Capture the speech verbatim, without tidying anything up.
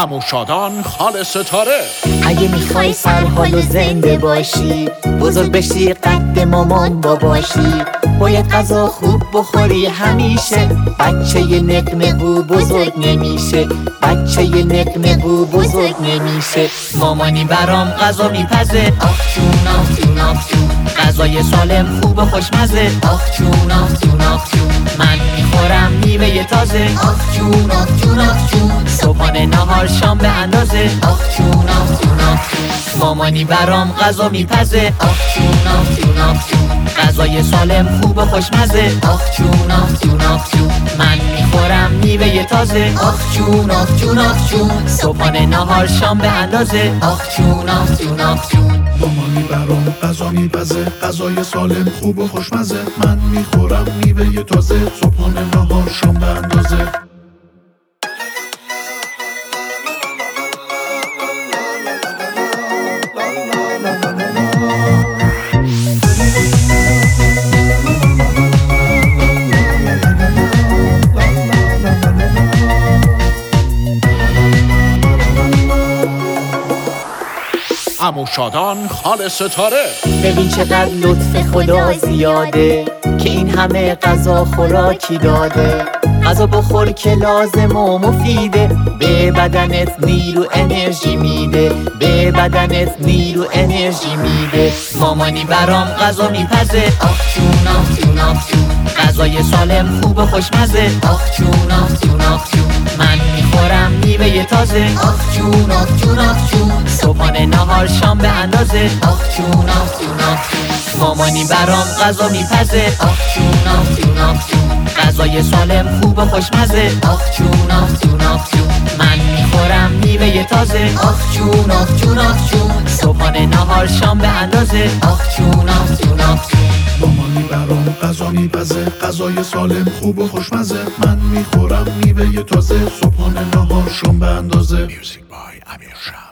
عمو شادان خاله ستاره. اگه میخوای سرحال و زنده باشی، بزرگ بشی قد مامان باباشی، باید غذا خوب بخوری همیشه. بچه ی نقمه گو بزرگ نمیشه، بچه ی نقمه گو بزرگ نمیشه. مامانی برام غذا میپزه، آخ جون آخ جون آخ جون، غذای سالم خوب و خوشمزه. آخ جون آخ جون آخ جون، من میخورم میوه تازه. آخ جون آخ جون آخ جون، صبحانه نهار شام به اندازه. آخ جون آخ جون آخ جون، مامانی برام غذا میپزه. آخ جون آخ جون آخ جون، غذای سالم خوب و خوشمزه. آخ جون آخ جون آخ جون، من میخورم میوه تازه. آخ جون آخ جون آخ جون، صبحانه نهار شام به اندازه. آخ جون آخ جون آخ جون، مامانی برام غذا میپزه، غذای سالم خوب و خوشمزه. من میخورم میوه تازه، صبحانه نهار شام به اندازه. عمو شادان خاله ستاره. ببین چقدر لطف خدا زیاده که این همه غذا خوراکی داده. غذا بخور که لازم و مفیده، به بدنت نیرو انرژی میده، به بدنت نیرو انرژی میده. مامانی برام غذا میپزه، آخ جون آخ جون آخ جون، غذای سالم خوب و خوشمزه. آخ جون آخ جون آخ جون، من میخورم میوه تازه. آخ جون آخ جون آخ جون، صبحانه نهار شام به اندازه. آخ جون آخ جون آخ جون، مامانی برام غذا میپزه. آخ جون آخ جون آخ جون، غذای سالم خوب و خوشمزه. آخ جون آخ جون آخ جون، من میخورم میوه تازه. آخ جون آخ جون آخ جون، صبحانه نهار شام به اندازه. آخ جون آخ جون آخ جون، مامانی برام غذا میپزه، غذای سالم خوب و خوشمزه. من میخورم میوه تازه، صبحانه نهار شام به اندازه. Music by Amir Shah.